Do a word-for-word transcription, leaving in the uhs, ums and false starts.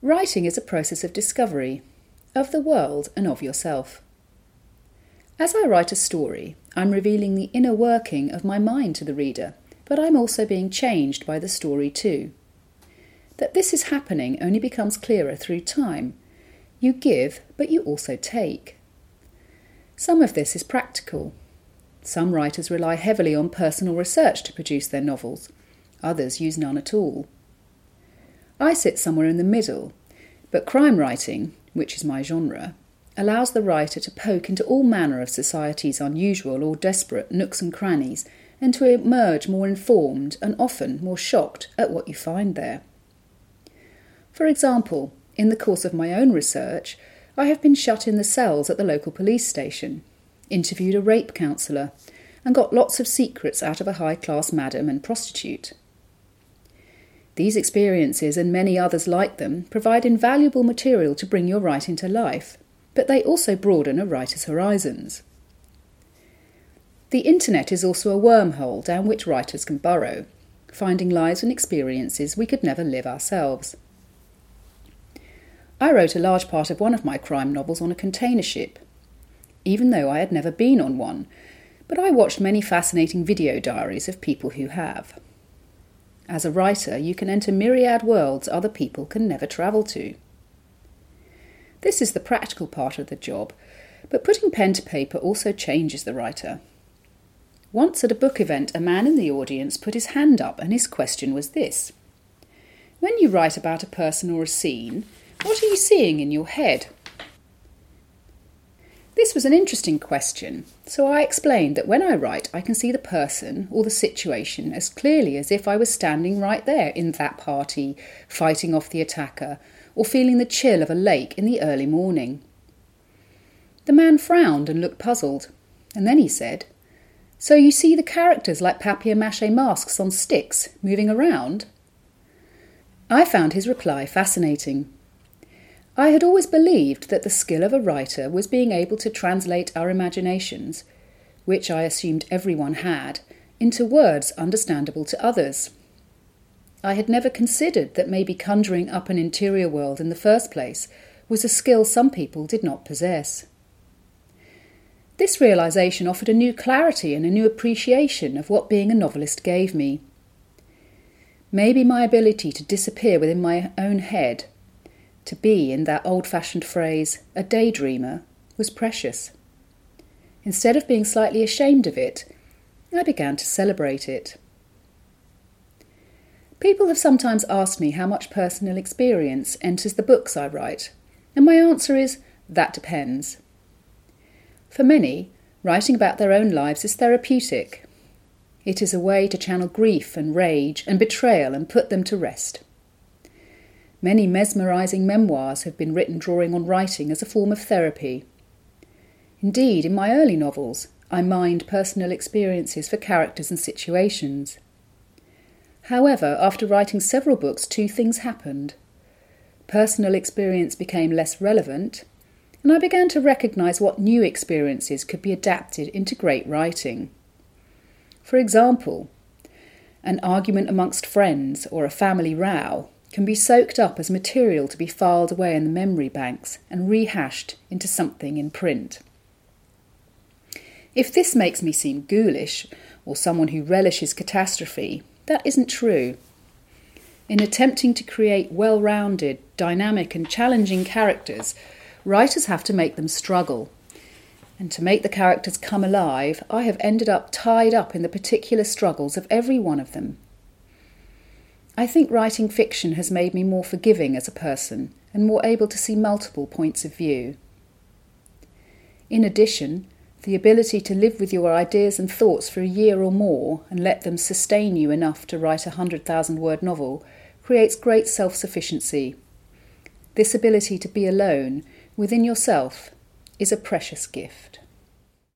Writing is a process of discovery, of the world and of yourself. As I write a story, I'm revealing the inner working of my mind to the reader, but I'm also being changed by the story too. That this is happening only becomes clearer through time. You give, but you also take. Some of this is practical. Some writers rely heavily on personal research to produce their novels. Others use none at all. I sit somewhere in the middle, but crime writing, which is my genre, allows the writer to poke into all manner of society's unusual or desperate nooks and crannies and to emerge more informed and often more shocked at what you find there. For example, in the course of my own research, I have been shut in the cells at the local police station, interviewed a rape counsellor, and got lots of secrets out of a high-class madam and prostitute. These experiences and many others like them provide invaluable material to bring your writing to life, but they also broaden a writer's horizons. The internet is also a wormhole down which writers can burrow, finding lives and experiences we could never live ourselves. I wrote a large part of one of my crime novels on a container ship, even though I had never been on one, but I watched many fascinating video diaries of people who have. As a writer, you can enter myriad worlds other people can never travel to. This is the practical part of the job, but putting pen to paper also changes the writer. Once at a book event, a man in the audience put his hand up and his question was this: when you write about a person or a scene, what are you seeing in your head? This was an interesting question, so I explained that when I write, I can see the person or the situation as clearly as if I was standing right there in that party, fighting off the attacker, or feeling the chill of a lake in the early morning. The man frowned and looked puzzled, and then he said, "So you see the characters like papier-mâché masks on sticks, moving around?" I found his reply fascinating. I had always believed that the skill of a writer was being able to translate our imaginations, which I assumed everyone had, into words understandable to others. I had never considered that maybe conjuring up an interior world in the first place was a skill some people did not possess. This realisation offered a new clarity and a new appreciation of what being a novelist gave me. Maybe my ability to disappear within my own head, to be, in that old-fashioned phrase, a daydreamer, was precious. Instead of being slightly ashamed of it, I began to celebrate it. People have sometimes asked me how much personal experience enters the books I write, and my answer is, that depends. For many, writing about their own lives is therapeutic. It is a way to channel grief and rage and betrayal and put them to rest. Many mesmerising memoirs have been written drawing on writing as a form of therapy. Indeed, in my early novels, I mined personal experiences for characters and situations. However, after writing several books, two things happened. Personal experience became less relevant, and I began to recognise what new experiences could be adapted into great writing. For example, an argument amongst friends or a family row can be soaked up as material to be filed away in the memory banks and rehashed into something in print. If this makes me seem ghoulish or someone who relishes catastrophe, that isn't true. In attempting to create well-rounded, dynamic and challenging characters, writers have to make them struggle. And to make the characters come alive, I have ended up tied up in the particular struggles of every one of them. I think writing fiction has made me more forgiving as a person and more able to see multiple points of view. In addition, the ability to live with your ideas and thoughts for a year or more and let them sustain you enough to write a hundred thousand word novel creates great self-sufficiency. This ability to be alone, within yourself, is a precious gift.